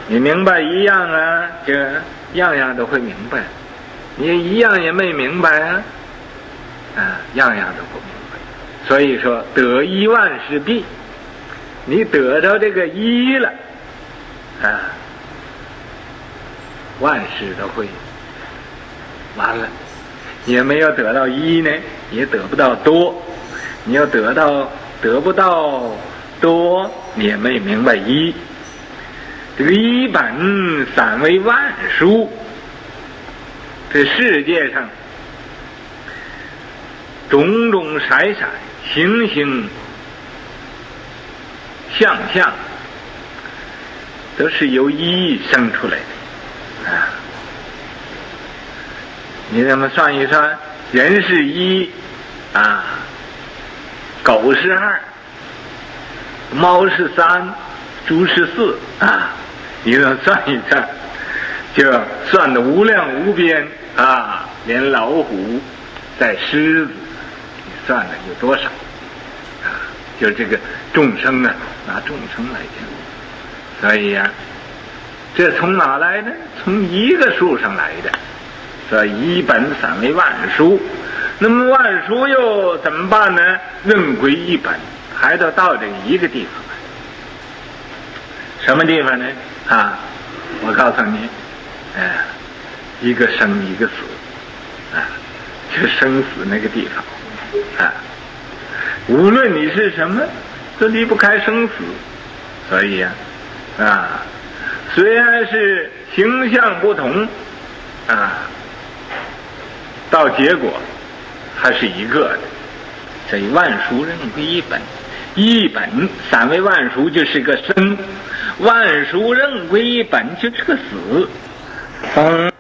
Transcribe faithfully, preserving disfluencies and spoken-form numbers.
你明白一样啊，这样样都会明白；你一样也没明白啊，啊，样样都不明白。所以说，得一万事毕，你得到这个一了，啊，万事都会完了。也没有得到一呢，也得不到多。你要得到得不到多，你也没明白一。这个一本散为万殊，这世界上种种色彩、形形相象，都是由一生出来的啊。你这么算一算，人是一啊，狗是二，猫是三，猪是四啊。你这么算一算，就算得无量无边啊，连老虎带狮子，你算的有多少啊？就这个众生啊，拿众生来讲，所以呀、啊，这从哪来的？从一个数上来的。所以一本散为万殊，那么万殊又怎么办呢？任归一本，还得到这一个地方来。什么地方呢？啊，我告诉你，哎，一个生一个死，啊，就生死那个地方，啊，无论你是什么，都离不开生死。所以呀、啊，啊，虽然是形象不同，啊。到结果还是一个的，所以万殊任归一本，一本散为万殊就是个生，万殊任归一本就是个死。嗯